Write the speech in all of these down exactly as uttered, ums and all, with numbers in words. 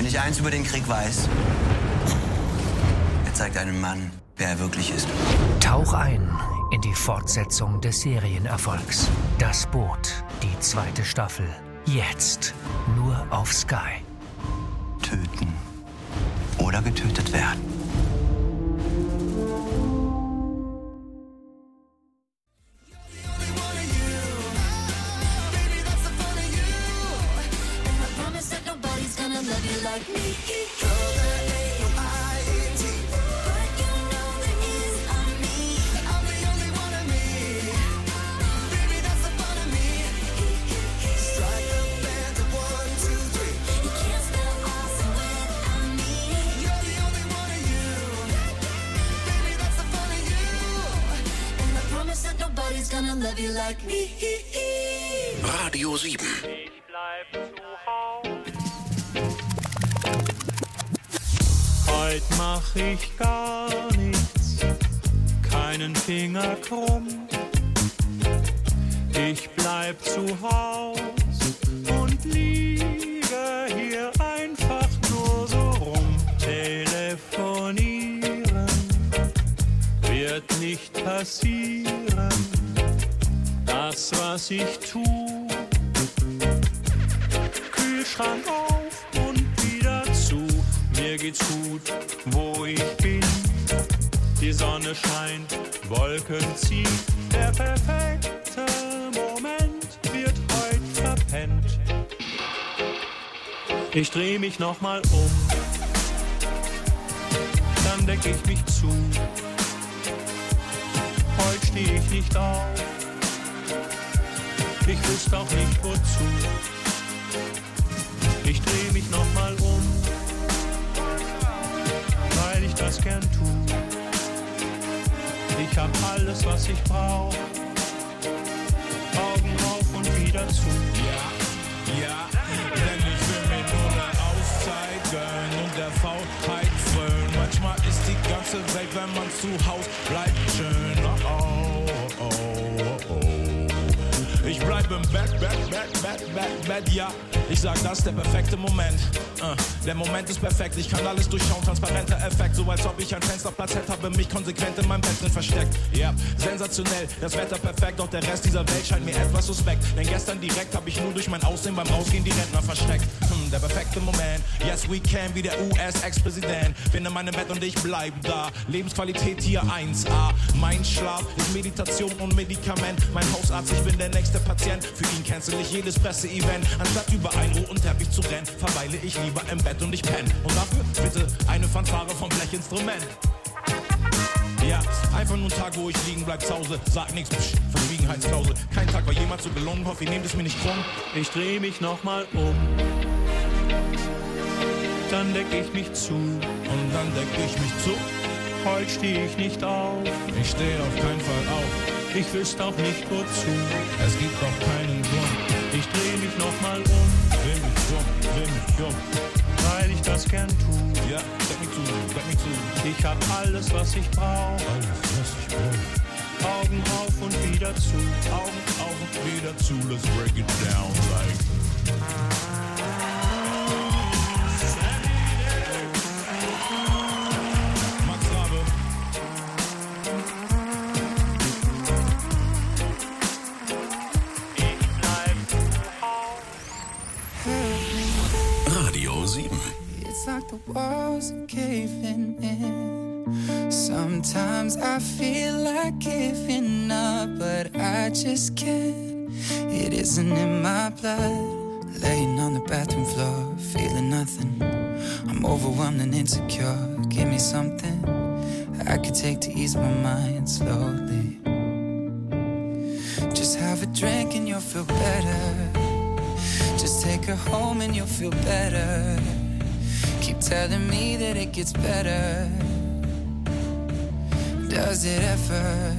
Wenn ich eins über den Krieg weiß, er zeigt einem Mann, wer er wirklich ist. Tauch ein in die Fortsetzung des Serienerfolgs. Das Boot, die zweite Staffel. Jetzt nur auf Sky. Töten oder getötet werden. Radio sieben. Ich bleib zu Haus. Heut mach ich gar nichts, keinen Finger krumm. Ich bleib zu Haus und liege hier einfach nur so rum. Telefonieren wird nicht passieren. Das, was ich tu, Kühlschrank auf und wieder zu. Mir geht's gut, wo ich bin. Die Sonne scheint, Wolken ziehen. Der perfekte Moment wird heut verpennt. Ich dreh mich nochmal um, dann deck ich mich zu. Heut steh ich nicht auf. Ich wüsste auch nicht wozu. Ich dreh mich nochmal um, weil ich das gern tu. Ich hab alles, was ich brauch. Augen auf und wieder zu. Ja, ja, denn ich will mir nur eine Auszeit gönnen und der Faulheit frönen. Manchmal ist die ganze Welt, wenn man zu Haus bleibt, schön. Oh, oh, oh, oh, oh. Ich bleib im Bett, Bett, Bett, Bett, Bett, Bett, ja. Ich sag, das ist der perfekte Moment. Uh, der Moment ist perfekt, ich kann alles durchschauen, transparenter Effekt. So als ob ich ein Fensterplatz hätte, habe mich konsequent in meinem Bett drin versteckt. Ja, yeah. Sensationell, das Wetter perfekt, doch der Rest dieser Welt scheint mir etwas suspekt. Denn gestern direkt habe ich nur durch mein Aussehen beim Rausgehen die Rentner versteckt. Hm, der perfekte Moment, yes we can, wie der U S-Ex-Präsident. Bin in meinem Bett und ich bleib da, Lebensqualität hier eins A. Mein Schlaf ist Meditation und Medikament. Mein Hausarzt, ich bin der nächste Patient. Für ihn cancel ich jedes Presseevent. Anstatt über einen roten Teppich zu rennen, verweile ich lieber im Bett und ich penne. Und dafür bitte eine Fanfare vom Blechinstrument. Ja, einfach nur ein Tag, wo ich liegen bleib zu Hause. Sag nix, psch, Verschwiegenheitsklausel. Kein Tag war jemals so gelungen, hoffe ihr nehmt es mir nicht krumm. Ich dreh mich nochmal um, dann deck ich mich zu. Und dann deck ich mich zu. Heut steh ich nicht auf. Ich steh auf keinen Fall auf. Ich wüsste auch nicht wozu. Es gibt doch keinen Grund. Ich dreh mich nochmal um. Dreh mich um, dreh mich um. Weil ich das gern tu. Ja, deck mich zu, deck mich zu. Ich hab alles, was ich brauch. Alles, was ich brauch. Augen auf und wieder zu. Augen auf und wieder zu. Let's break it down like. It's like the walls are caving in. Sometimes I feel like giving up, but I just can't. It isn't in my blood. Laying on the bathroom floor, feeling nothing. I'm overwhelmed and insecure. Give me something I could take to ease my mind slowly. Just have a drink and you'll feel better. Just take her home and you'll feel better. Keep telling me that it gets better. Does it ever?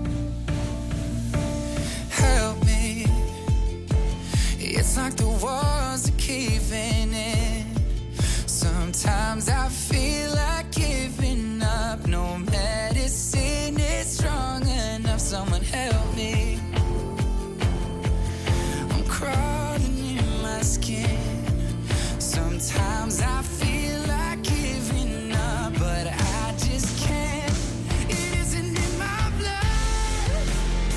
Help me. It's like the walls are caving in. Sometimes I feel like giving up. No medicine is strong enough. Someone help me. I'm crawling in my skin. Sometimes I feel like giving up, but I just can't. It isn't in my blood.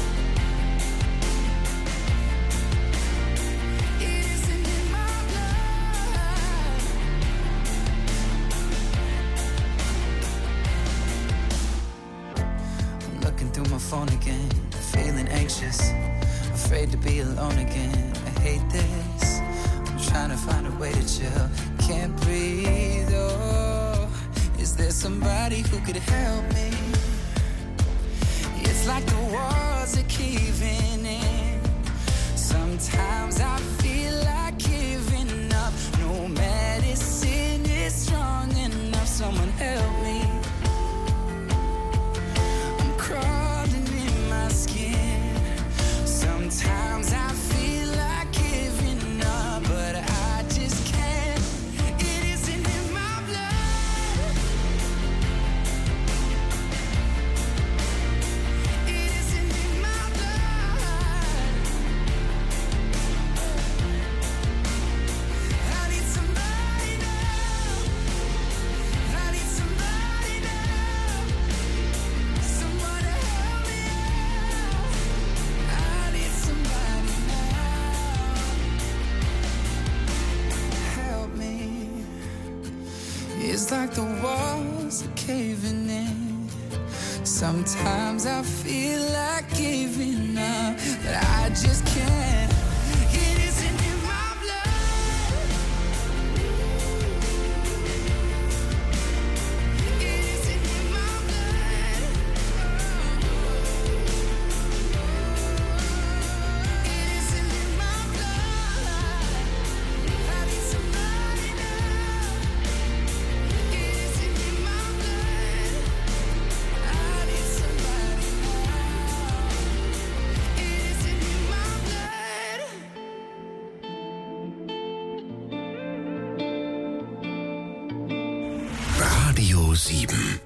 It isn't in my blood. I'm looking through my phone again, feeling anxious, afraid to be alone again. I hate this. I'm trying to find a way to chill. Can't breathe, oh. Is there somebody who could help me? It's like the walls are caving in. Sometimes I feel like giving up. No medicine is strong enough. Someone help me. I'm crawling in my skin. Sometimes I feel like giving up, but I just can't. It isn't in my blood. It isn't in my blood. I need somebody now. I need somebody now. Someone to help me out. I need somebody now. Help me. It's like the walls are caving in. Sometimes I feel like giving up, but I just can't. It isn't in my blood. It isn't in my blood. It isn't in my blood. I need somebody now. It isn't in my blood. I need somebody now. It isn't in my blood. Radio sieben.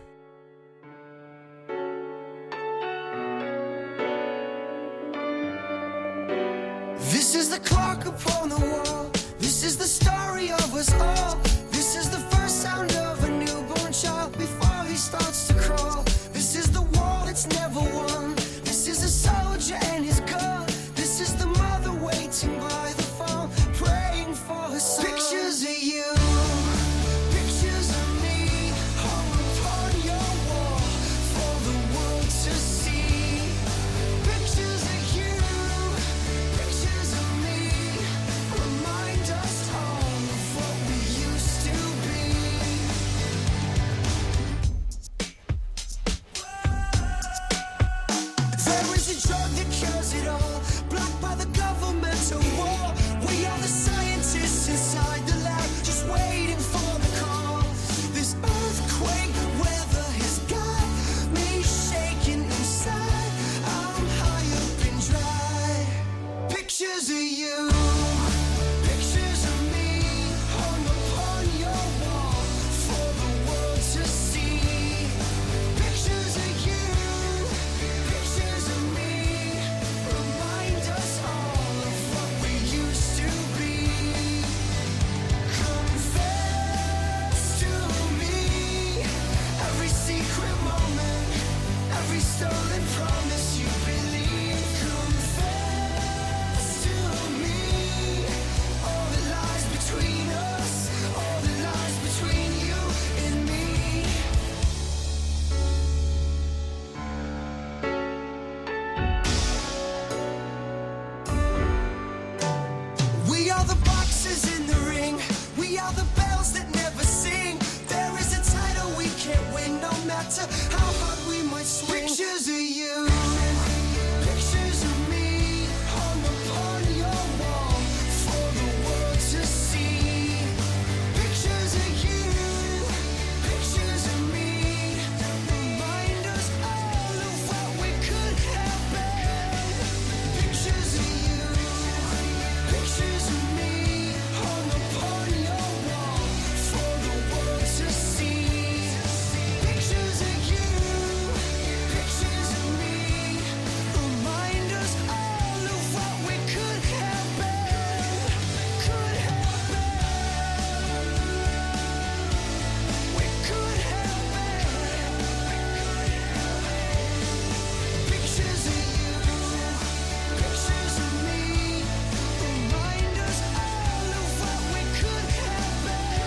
This is the clock upon the wall. This is the story of us all. This is the first sound of a newborn child before he starts to crawl. This is the war that's never won. This is a soldier and his gun. This is the mother waiting by the phone, praying for her son. Pictures of you, pictures of me, hung upon your wall for the world to see. Pictures of you, pictures of me, remind us all of what we used to be. There is a drug that cures it all, blocked by the governmental war. We are the scientists inside the lab, just waiting for the call. This earthquake weather has got me shaking inside. I'm high up and dry. Pictures of you, pictures of me, hung upon your wall for the world to see. Pictures of you, pictures of me, remind us all of what we used to be. Confess to me every secret moment, every stolen promise you believe. Confess to me all that lies between us, all that lies between you and me. We are the boxes in the ring. We are the